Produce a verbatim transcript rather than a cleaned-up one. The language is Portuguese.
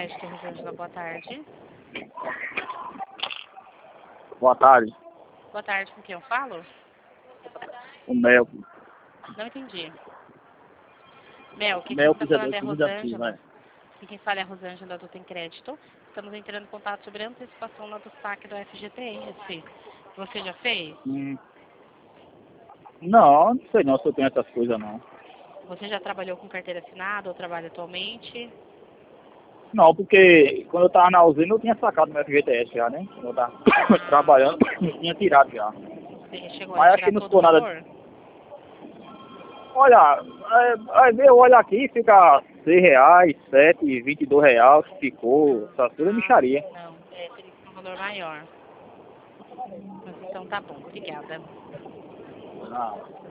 Crédito, Rosângela, boa tarde. Boa tarde. Boa tarde, com quem eu falo? O Mel. Não entendi. Mel, quem Mel está falando é a Pizador, aqui, Rosângela. vai. E quem fala é a Rosângela do Tem Crédito. Estamos entrando em contato sobre a antecipação lá do saque do F G T S. Você já fez? Hum. Não, não sei não se eu tenho essas coisas não. Você já trabalhou com carteira assinada ou trabalha atualmente? Não, porque quando eu tava na usina eu tinha sacado meu F G T S já, né? Quando eu tava trabalhando, eu tinha tirado já. Você chegou Mas a acho que tirar não todo o ficou nada. valor? Olha, é, é, eu olho aqui, fica seis reais, sete, vinte e dois reais, ficou, essas coisas Ah, micharia. não. É, teria que ser um valor maior. Mas então tá bom, obrigada. Ah.